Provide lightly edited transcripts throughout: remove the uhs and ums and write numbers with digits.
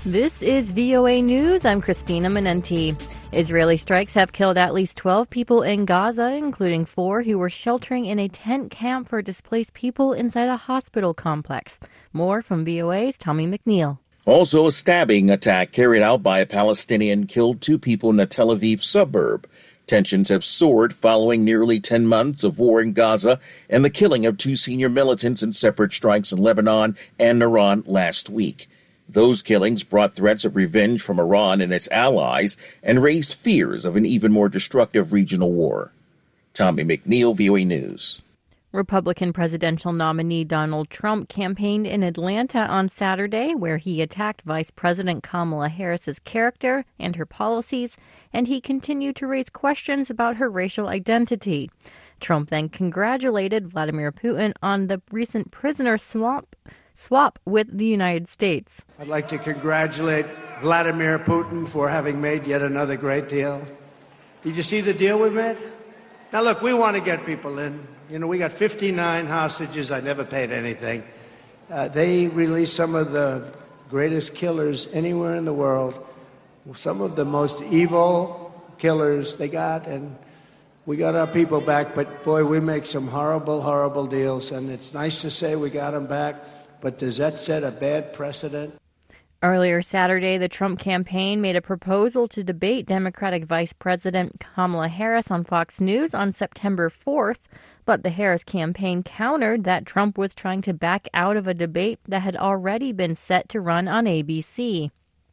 This is VOA News. I'm Christina Menenti. Israeli strikes have killed at least 12 people in Gaza, including 4 who were sheltering in a tent camp for displaced people inside a hospital complex. More from VOA's Tommy McNeil. Also, a stabbing attack carried out by a Palestinian killed 2 people in a Tel Aviv suburb. Tensions have soared following nearly 10 months of war in Gaza and the killing of 2 senior militants in separate strikes in Lebanon and Iran last week. Those killings brought threats of revenge from Iran and its allies and raised fears of an even more destructive regional war. Tommy McNeil, VOA News. Republican presidential nominee Donald Trump campaigned in Atlanta on Saturday, where he attacked Vice President Kamala Harris's character and her policies, and he continued to raise questions about her racial identity. Trump then congratulated Vladimir Putin on the recent prisoner swap with the United States. I'd like to congratulate Vladimir Putin for having made yet another great deal. Did you see the deal we made? Now, look, we want to get people in. You know, we got 59 hostages. I never paid anything. They released some of the greatest killers anywhere in the world, some of the most evil killers they got, and we got our people back. But, boy, we make some horrible, horrible deals, and it's nice to say we got them back. But does that set a bad precedent? Earlier Saturday, the Trump campaign made a proposal to debate Democratic Vice President Kamala Harris on Fox News on September 4th, but the Harris campaign countered that Trump was trying to back out of a debate that had already been set to run on ABC.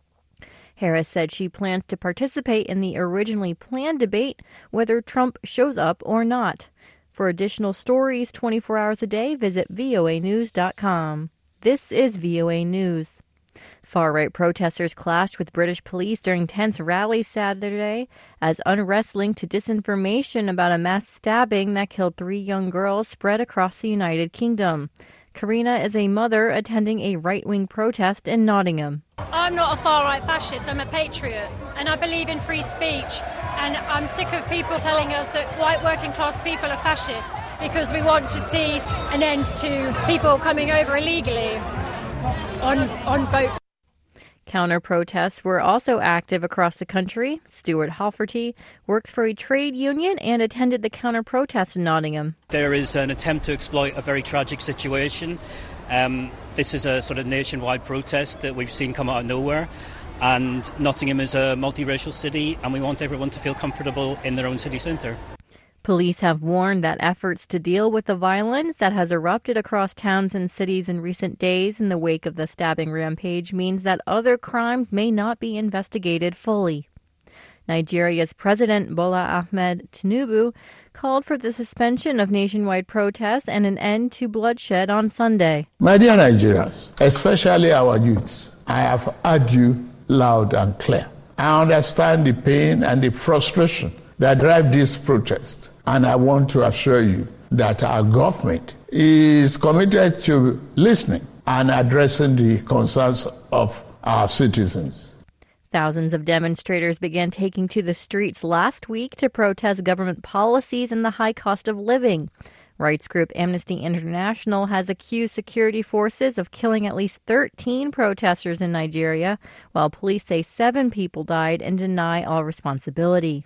Harris said she plans to participate in the originally planned debate, whether Trump shows up or not. For additional stories 24 hours a day, visit voanews.com. This is VOA News. Far-right protesters clashed with British police during tense rallies Saturday as unrest linked to disinformation about a mass stabbing that killed 3 young girls spread across the United Kingdom. Karina is a mother attending a right-wing protest in Nottingham. I'm not a far-right fascist, I'm a patriot, and I believe in free speech. And I'm sick of people telling us that white working-class people are fascist because we want to see an end to people coming over illegally on boats. Counter-protests were also active across the country. Stuart Halferty works for a trade union and attended the counter-protest in Nottingham. There is an attempt to exploit a very tragic situation. This is a sort of nationwide protest that we've seen come out of nowhere. And Nottingham is a multiracial city, and we want everyone to feel comfortable in their own city centre. Police have warned that efforts to deal with the violence that has erupted across towns and cities in recent days in the wake of the stabbing rampage means that other crimes may not be investigated fully. Nigeria's President Bola Ahmed Tinubu called for the suspension of nationwide protests and an end to bloodshed on Sunday. My dear Nigerians, especially our youths, I have heard you loud and clear. I understand the pain and the frustration that drive this protest, and I want to assure you that our government is committed to listening and addressing the concerns of our citizens. Thousands of demonstrators began taking to the streets last week to protest government policies and the high cost of living. Rights group Amnesty International has accused security forces of killing at least 13 protesters in Nigeria, while police say 7 people died and deny all responsibility.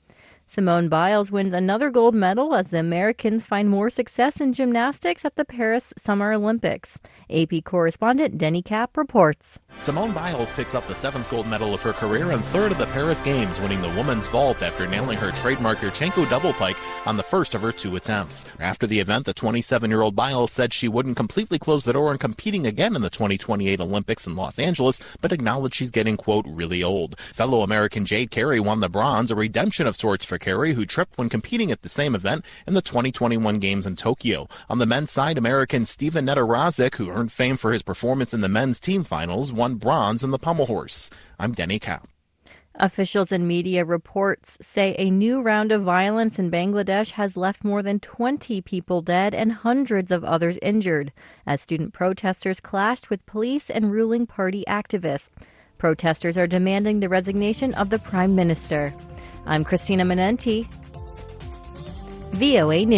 Simone Biles wins another gold medal as the Americans find more success in gymnastics at the Paris Summer Olympics. AP correspondent Denny Kapp reports. Simone Biles picks up the 7th gold medal of her career and 3rd of the Paris Games, winning the women's vault after nailing her trademark Yurchenko double pike on the first of her 2 attempts. After the event, the 27-year-old Biles said she wouldn't completely close the door on competing again in the 2028 Olympics in Los Angeles, but acknowledged she's getting, quote, really old. Fellow American Jade Carey won the bronze, a redemption of sorts for Carey, who tripped when competing at the same event in the 2021 Games in Tokyo. On the men's side, American Steven Nedorozic, who earned fame for his performance in the men's team finals, won bronze in the pommel horse. I'm Denny Kapp. Officials and media reports say a new round of violence in Bangladesh has left more than 20 people dead and hundreds of others injured as student protesters clashed with police and ruling party activists. Protesters are demanding the resignation of the prime minister. I'm Christina Menenti, VOA News.